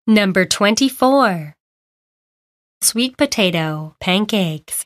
Number 24. Sweet potato pancakes.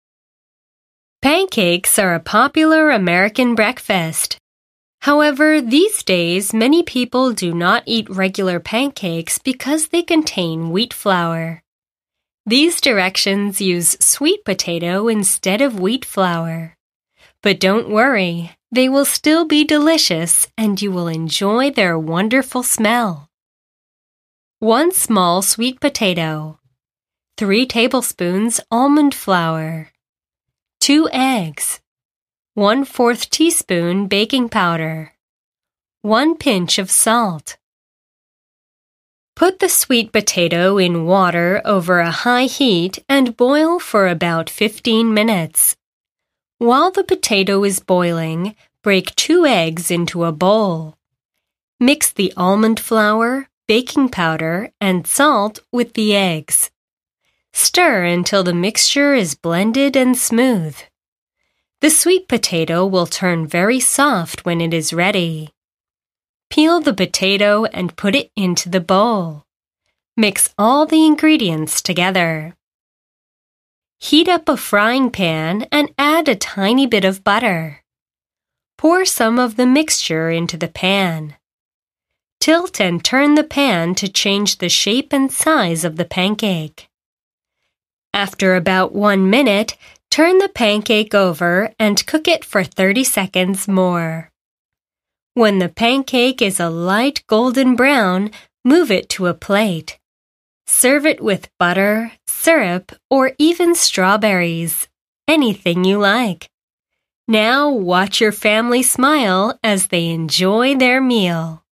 Pancakes are a popular American breakfast. However, these days many people do not eat regular pancakes because they contain wheat flour. These directions use sweet potato instead of wheat flour. But don't worry, they will still be delicious and you will enjoy their wonderful smell. 1 small sweet potato, 3 tablespoons almond flour, 2 eggs, 1/4 teaspoon baking powder, 1 pinch of salt. Put the sweet potato in water over a high heat and boil for about 15 minutes. While the potato is boiling, break 2 eggs into a bowl. Mix the almond flour, baking powder, and salt with the eggs. Stir until the mixture is blended and smooth. The sweet potato will turn very soft when it is ready. Peel the potato and put it into the bowl. Mix all the ingredients together. Heat up a frying pan and add a tiny bit of butter. Pour some of the mixture into the pan. Tilt and turn the pan to change the shape and size of the pancake. After about 1 minute, turn the pancake over and cook it for 30 seconds more. When the pancake is a light golden brown, move it to a plate. Serve it with butter, syrup, or even strawberries. Anything you like. Now watch your family smile as they enjoy their meal.